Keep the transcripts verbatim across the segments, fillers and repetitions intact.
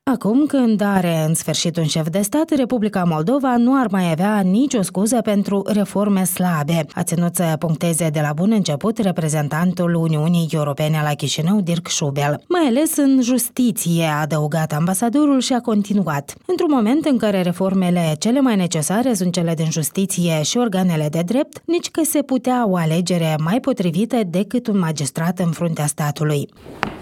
Acum, când are în sfârșit un șef de stat, Republica Moldova nu ar mai avea nicio scuză pentru reforme slabe, a ținut să puncteze de la bun început reprezentantul Uniunii Europene la Chișinău, Dirk Schubel. Mai ales în justiție, a adăugat ambasadorul și a continuat. Într-un moment în care reformele cele mai necesare sunt cele din justiție și organele de drept, nici că se putea o alegere mai potrivită decât un magistrat în fruntea statului.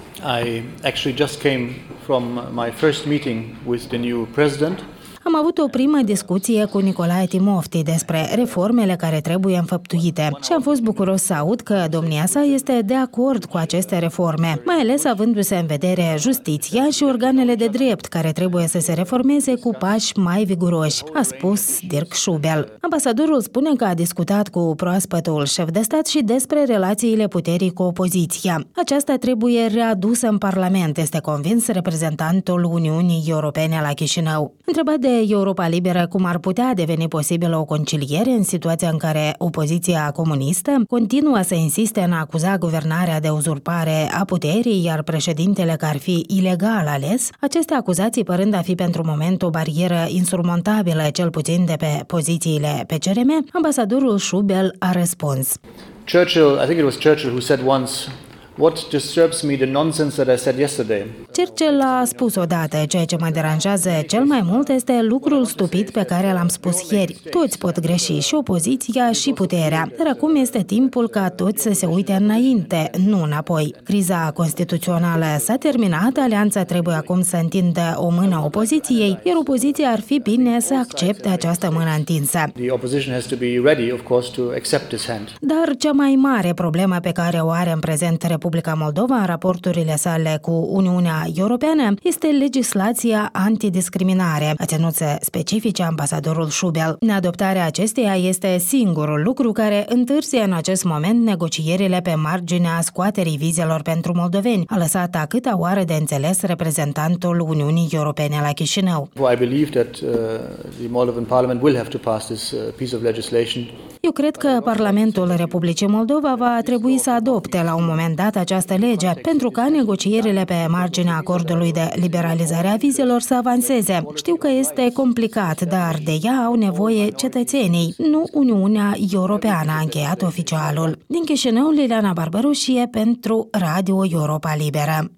I actually just came from my first meeting with the new president. Am avut o primă discuție cu Nicolae Timofti despre reformele care trebuie înfăptuite și am fost bucuros să aud că domnia sa este de acord cu aceste reforme, mai ales avându-se în vedere justiția și organele de drept care trebuie să se reformeze cu pași mai viguroși, a spus Dirk Schubel. Ambasadorul spune că a discutat cu proaspătul șef de stat și despre relațiile puterii cu opoziția. Aceasta trebuie readusă în Parlament, este convins reprezentantul Uniunii Europene la Chișinău. Întrebat de Europa Liberă cum ar putea deveni posibilă o conciliere în situația în care opoziția comunistă continuă să insiste în a acuza guvernarea de uzurpare a puterii, iar președintele că ar fi ilegal ales, aceste acuzații părând a fi pentru moment o barieră insurmontabilă, cel puțin de pe pozițiile P C R M, ambasadorul Schubel a răspuns. Churchill, I think it was Churchill who said once, "What disturbs me, the nonsense that I said yesterday." Churchill a spus odată, ceea ce mă deranjează cel mai mult este lucrul stupid pe care l-am spus ieri. Toți pot greși, și opoziția și puterea, dar acum este timpul ca toți să se uite înainte, nu înapoi. Criza constituțională s-a terminat, alianța trebuie acum să întindă o mână opoziției, iar opoziția ar fi bine să accepte această mână întinsă. The opposition has to be ready, of course, to accept this hand. Dar cea mai mare problemă pe care o are în prezent Republica Moldova în raporturile sale cu Uniunea Europeană este legislația antidiscriminare, a ținut să specifice ambasadorul Schubel. Neadoptarea acesteia este singurul lucru care întârzie în acest moment negocierile pe marginea scoaterii vizelor pentru moldoveni, a lăsat a câta oară de înțeles reprezentantul Uniunii Europene la Chișinău. I believe that uh, the Moldovan Parliament will have to pass this uh, piece of legislation. Eu cred că Parlamentul Republicii Moldova va trebui să adopte la un moment dat această lege pentru ca negocierile pe marginea acordului de liberalizare a vizelor să avanseze. Știu că este complicat, dar de ea au nevoie cetățenii, nu Uniunea Europeană, a încheiat oficialul. Din Chișinău, Liliana Barbaroșie pentru Radio Europa Liberă.